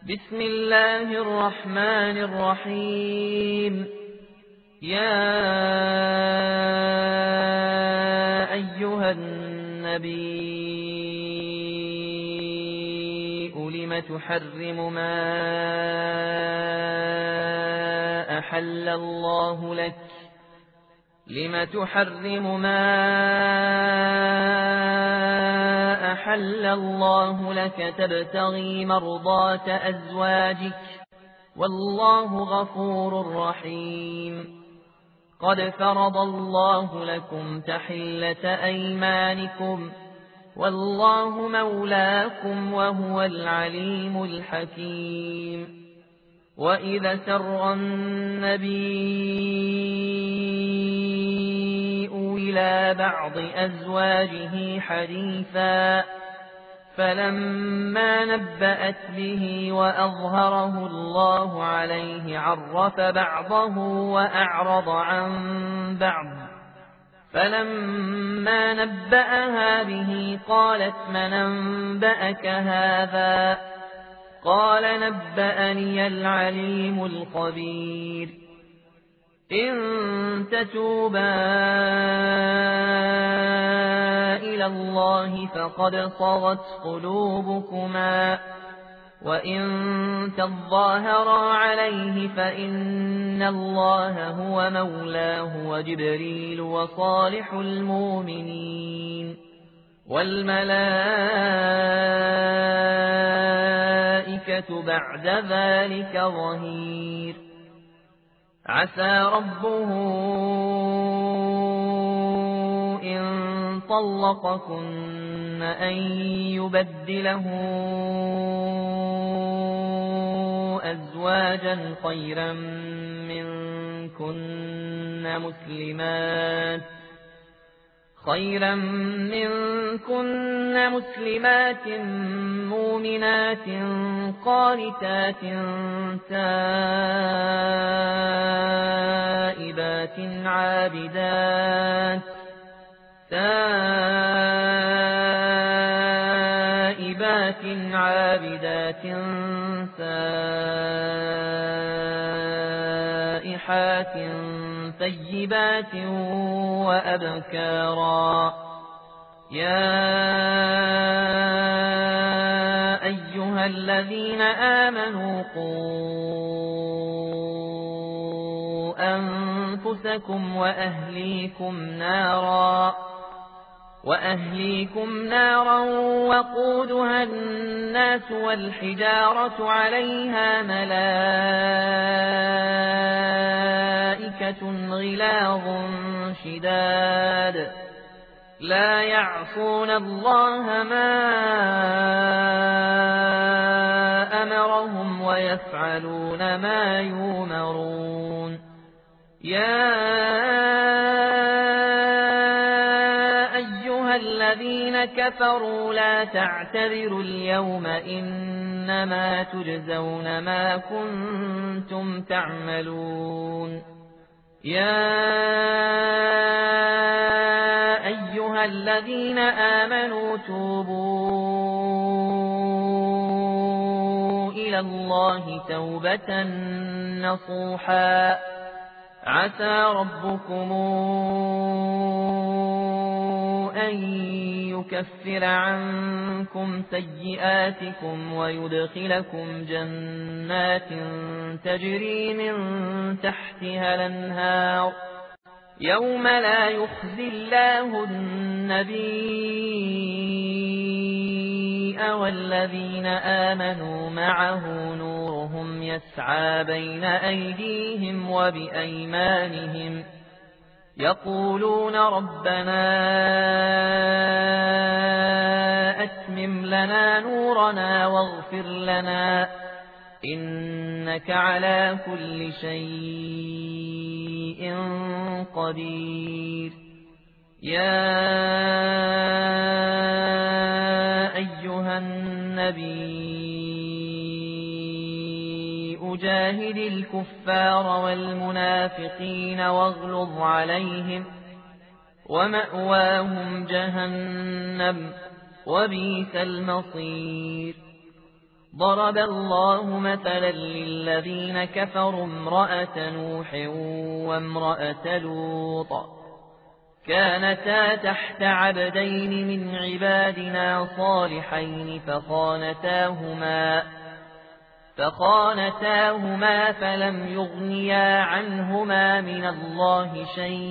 بسم الله الرحمن الرحيم. يا أيها النبي لم تحرم ما أحل الله لك لم تحرم ما أحل الله لك تبتغي مرضات أزواجك والله غفور رحيم. قد فرض الله لكم تحلة أيمانكم والله مولاكم وهو العليم الحكيم. وإذا سر النبي إلى بعض أزواجه حديثا فلما نبأت به وأظهره الله عليه عرف بعضه وأعرض عن بعض. فلما نبأها به قالت من أنبأك هذا؟ قال نبأني العليم الخبير. إن تتوبا إلى الله فقد صغت قلوبكما وإن تظاهرا عليه فإن الله هو مولاه وجبريل وصالح المؤمنين والملائكة بعد ذلك ظهير. عسى ربه إن طلقكن أن يبدله أزواجا خيرا منكن مسلمات مؤمنات قانتات تائبات عابدات سائحات ثيبات وأبكارا. يا أيها الذين آمنوا قوا أنفسكم وأهليكم نارا وقودها الناس والحجارة عليها ملائكة غلاظ شداد لا يعصون الله ما أمرهم ويفعلون ما يؤمرون. يا أيها الذين كفروا لا تعتذروا اليوم إنما تجزون ما كنتم تعملون. يا أيها الذين آمنوا توبوا إلى الله توبة نصوحا عسى ربكم أن يكفر عنكم سيئاتكم ويدخلكم جنات تجري من تحتها الأنهار يوم لا يخزي الله النبي والذين آمنوا معه نورهم يسعى بين أيديهم وبأيمانهم يقولون ربنا أتمم لنا نورنا واغفر لنا إنك على كل شيء قدير. يا أيها النبي جاهد الكفار والمنافقين واغلظ عليهم ومأواهم جهنم وبئس المصير. ضرب الله مثلا للذين كفروا امرأة نوح وامرأة لوط كانتا تحت عبدين من عبادنا صالحين فخانتاهما فلم يغنيا عنهما من الله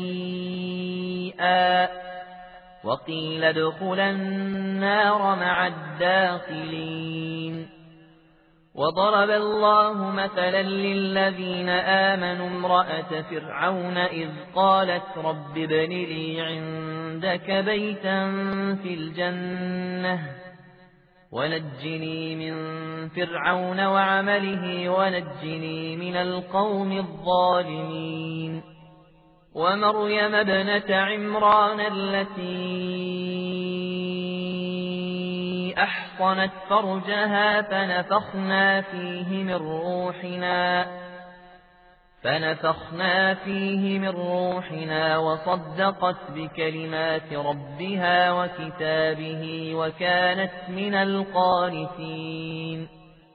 شيئا وقيل ادخلا النار مع الداخلين وضرب الله مثلا للذين آمنوا امرأة فرعون إذ قالت رب ابن لي عندك بيتا في الجنة ونجني من فرعون وعمله ونجني من القوم الظالمين ومريم ابنة عمران التي أحصنت فرجها فنفخنا فيه من روحنا وصدقت بكلمات ربها وكتابه وكانت من القانتين